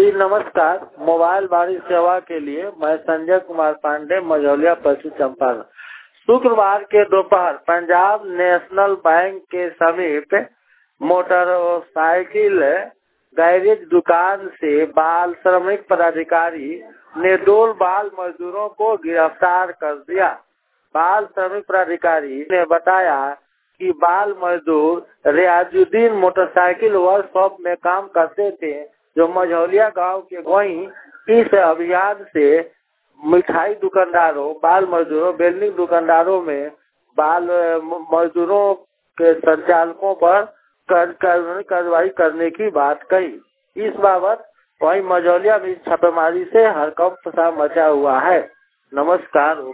जी नमस्कार। मोबाइल बारी सेवा के लिए मैं संजय कुमार पांडे, मझौलिया, पश्चिम चंपारण। शुक्रवार के दोपहर पंजाब नेशनल बैंक के समीप मोटरसाइकिल गैरेज दुकान से बाल श्रमिक पदाधिकारी ने 2 बाल मजदूरों को गिरफ्तार कर दिया। बाल श्रमिक पदाधिकारी ने बताया कि बाल मजदूर रियाजुद्दीन मोटरसाइकिल वर्कशॉप में काम करते थे, जो मझौलिया गांव के। वहीं इस अभियान से मिठाई दुकानदारों, बाल मजदूरों, वेल्डिंग दुकानदारों में बाल मजदूरों के संचालकों पर कार्रवाई करने की बात कही। इस बाबत वहीं मझौलिया में छापेमारी से हड़कंप सा मचा हुआ है। नमस्कार।